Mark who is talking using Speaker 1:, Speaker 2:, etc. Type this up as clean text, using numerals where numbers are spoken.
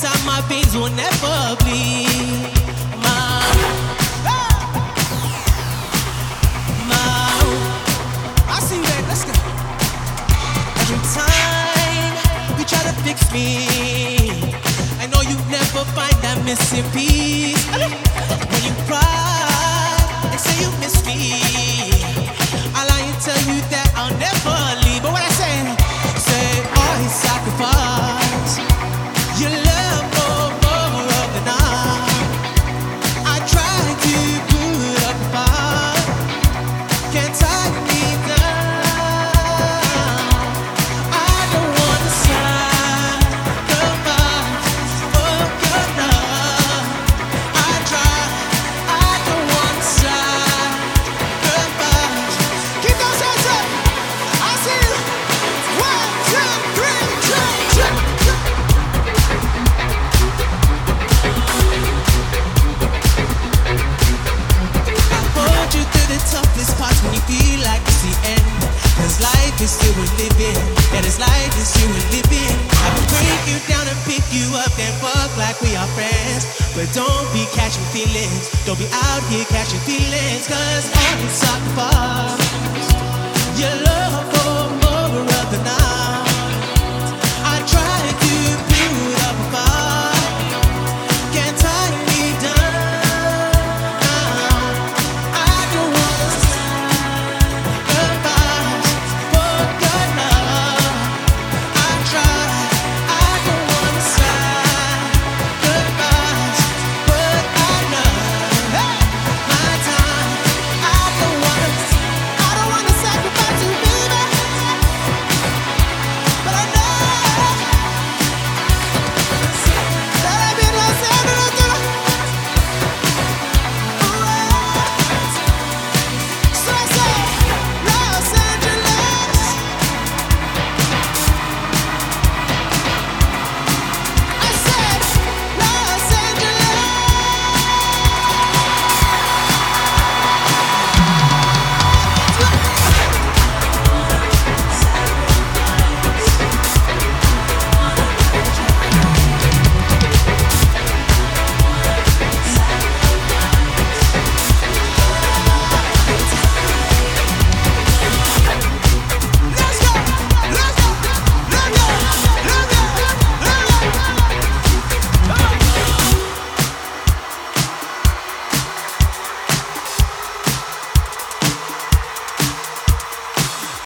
Speaker 1: time my veins will never bleed. My, I see that. Let's go. Every time you try to fix me, I know you never find that missing piece. When you cry and say you miss me, I lie and tell you that I'll never leave. But what I say always sacrifice your love more of the night. I try to put up a fight, can't tie me down. I don't want to sacrifice for your love. I try, I don't want to sacrifice. Keep those hands up. I see you. 1, 2, 3, check. Hold you through the toughest parts when you feel like it's the end. Cause life is still worth living. Yeah, this life is still worth living. I will break you down and pick you up and fuck like we are friends. But don't be catching feelings. Don't be out here catching feelings. Cause all you sacrifice your love.